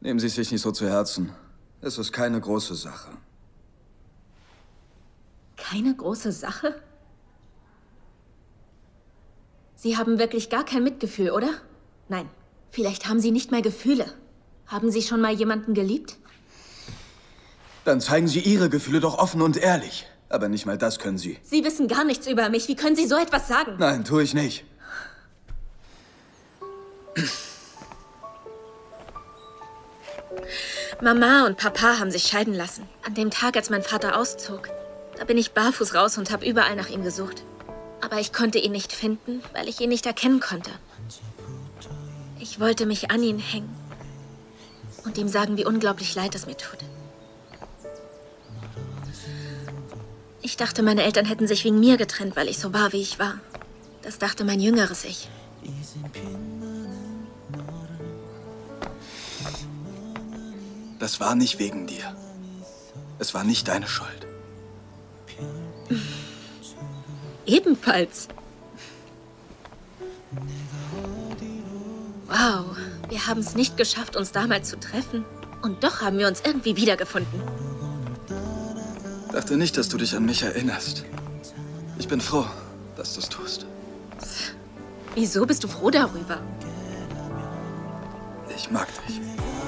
Nehmen Sie es sich nicht so zu Herzen. Es ist keine große Sache. Keine große Sache? Sie haben wirklich gar kein Mitgefühl, oder? Nein, vielleicht haben Sie nicht mal Gefühle. Haben Sie schon mal jemanden geliebt? Dann zeigen Sie Ihre Gefühle doch offen und ehrlich. Aber nicht mal das können Sie. Sie wissen gar nichts über mich. Wie können Sie so etwas sagen? Nein, tue ich nicht. Mama und Papa haben sich scheiden lassen. An dem Tag, als mein Vater auszog. Da bin ich barfuß raus und habe überall nach ihm gesucht. Aber ich konnte ihn nicht finden, weil ich ihn nicht erkennen konnte. Ich wollte mich an ihn hängen und ihm sagen, wie unglaublich leid es mir tut. Ich dachte, meine Eltern hätten sich wegen mir getrennt, weil ich so war, wie ich war. Das dachte mein jüngeres Ich. Das war nicht wegen dir. Es war nicht deine Schuld. Ebenfalls. Wow, wir haben es nicht geschafft, uns damals zu treffen. Und doch haben wir uns irgendwie wiedergefunden. Dachte nicht, dass du dich an mich erinnerst. Ich bin froh, dass du es tust. Wieso bist du froh darüber? Ich mag dich.